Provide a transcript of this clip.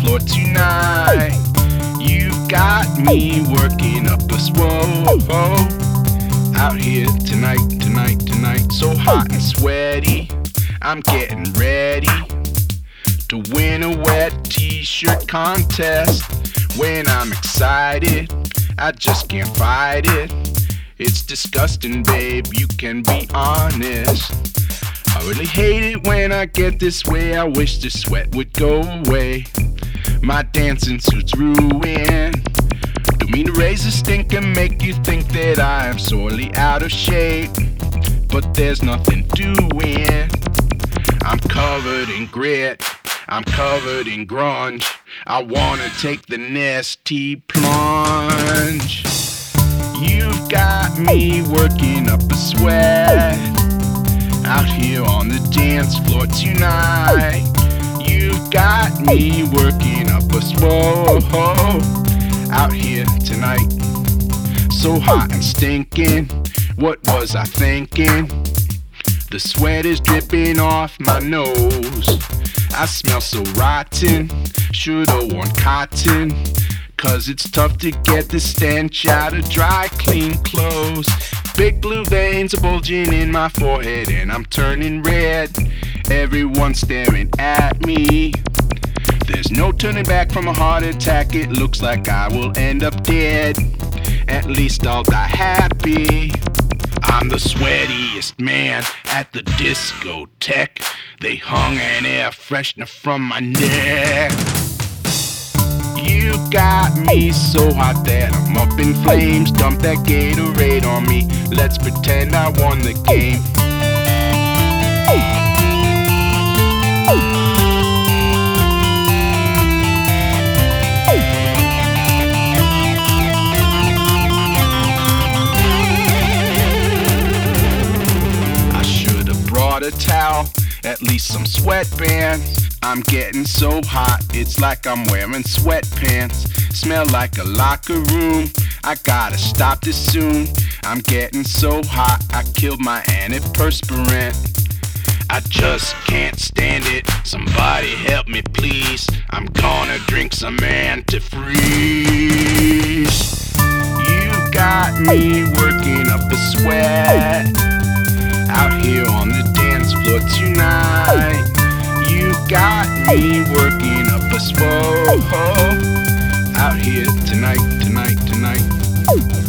floor tonight. You got me working up a swole. Out here tonight, so hot and sweaty. I'm getting ready to win a wet t-shirt contest. When I'm excited, I just can't fight it. It's disgusting, babe, you can be honest. I really hate it when I get this way. I wish the sweat would go away. My dancing suit's ruined. Don't mean to raise a stink and make you think that I am sorely out of shape, but there's nothing doing. I'm covered in grit, I'm covered in grunge. I wanna take the nasty plunge. You've got me working up a sweat. Out here on the dance floor tonight. You've got me working up a swole. Out here tonight, so hot and stinking. What was I thinking? The sweat is dripping off my nose. I smell so rotten, should've worn cotton, 'cause it's tough to get the stench out of dry, clean clothes. Big blue veins are bulging in my forehead and I'm turning red. Everyone's staring at me. There's no turning back from a heart attack. It looks like I will end up dead. At least I'll die happy. I'm the sweatiest man at the discotheque. They hung an air freshener from my neck. You got me so hot that I'm up in flames. Dump that Gatorade on me. Let's pretend I won the game. I should have brought a towel, at least some sweatbands. I'm getting so hot, it's like I'm wearing sweatpants. Smell like a locker room, I gotta stop this soon. I'm getting so hot, I killed my antiperspirant. I just can't stand it, somebody help me please. I'm gonna drink some antifreeze. You got me working up a sweat. Out here on the dance floor tonight. You got me working up a swole. Out here tonight.